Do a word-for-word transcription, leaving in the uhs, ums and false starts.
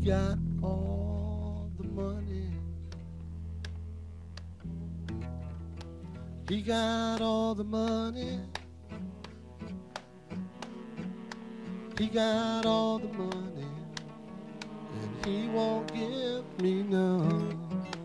got all the money. He got all the money. He got all the money. And he won't give me none.